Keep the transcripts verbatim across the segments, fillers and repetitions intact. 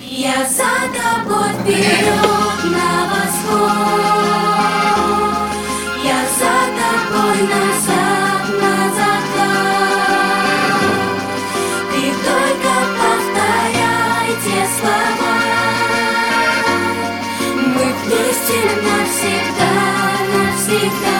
Я за тобой вперед на восход, я за тобой назад на закат. Ты только повторяй те слова, мы вместе навсегда, навсегда.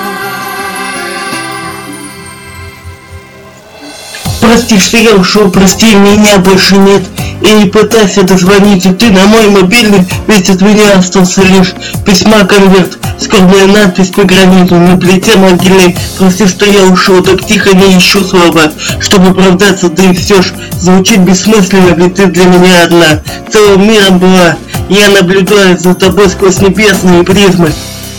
Прости, что я ушел, прости, меня больше нет. И не пытайся дозвониться ты на мой мобильный, ведь от меня остался лишь письма конверт, скорбная надпись по граниту, на плите могильной. Прости, что я ушел, так тихо не ищу слова, чтобы оправдаться, да и все ж звучит бессмысленно, ведь ты для меня одна, целым миром была. Я наблюдаю за тобой сквозь небесные призмы.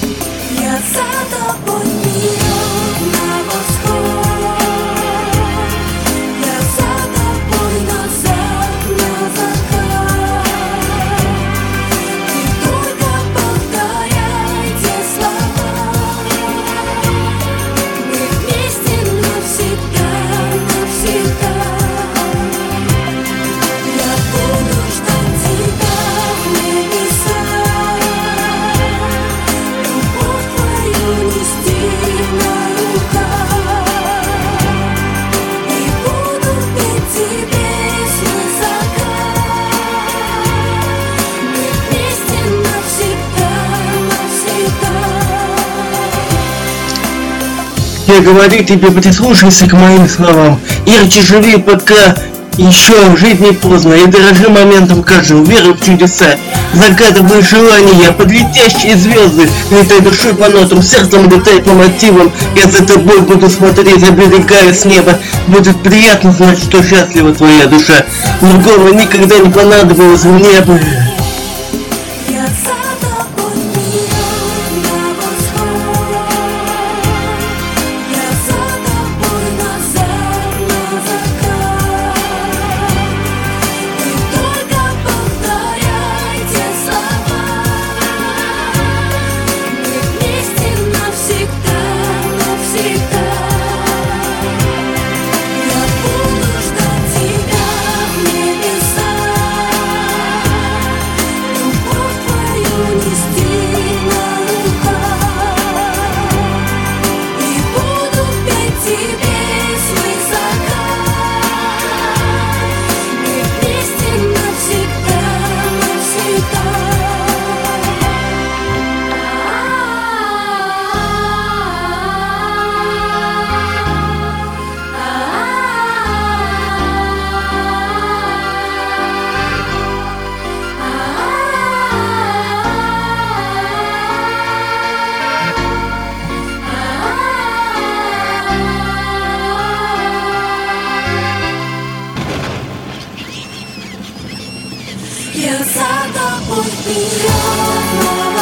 Я говорю тебе, прислушайся к моим словам. Ярче живи, пока еще жить не поздно. И дорожи моментом каждым, веры в чудеса. Загадывай желания, под летящие звезды. Летай душой по нотам, сердцем летай по мотивам. Я за тобой буду смотреть, оберегая с неба. Будет приятно знать, что счастлива твоя душа. Другого никогда не понадобилось мне бы. Я за тобой вперед.